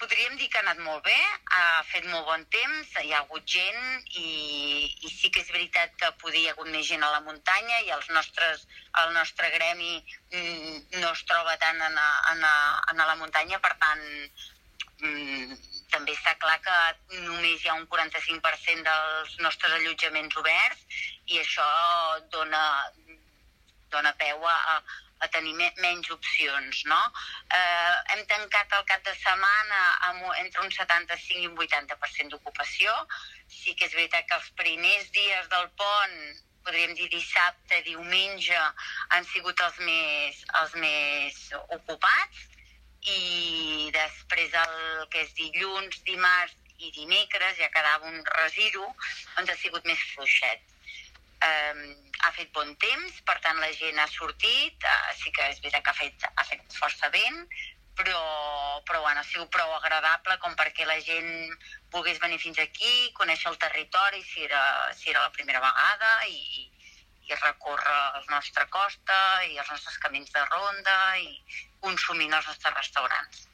podríem dir que ha anat molt bé, ha fet molt bon temps, hi ha hagut gent i sí que és veritat que podia haver hagut més gent a la muntanya i el nostre gremi no es troba tant a la muntanya, per tant també està clar que només hi ha un 45% dels nostres allotjaments oberts i això dona peu a tenir menys opcions, no? Hem tancat el cap de setmana entre un 75 i un 80% d'ocupació. Sí que és veritat que els primers dies del pont, podríem dir dissabte, diumenge, han sigut els més ocupats i després el que és dilluns, dimarts i dimecres ja quedava un residu, doncs ha sigut més fluixet. Ha fet bon temps, per tant la gent ha sortit, sí que és veritat que ha fet força vent, però bueno, ha sigut prou agradable com perquè la gent volgués venir fins aquí, conèixer el territori si era la primera vegada i recórrer la nostra costa i els nostres camins de ronda i consumir els nostres restaurants.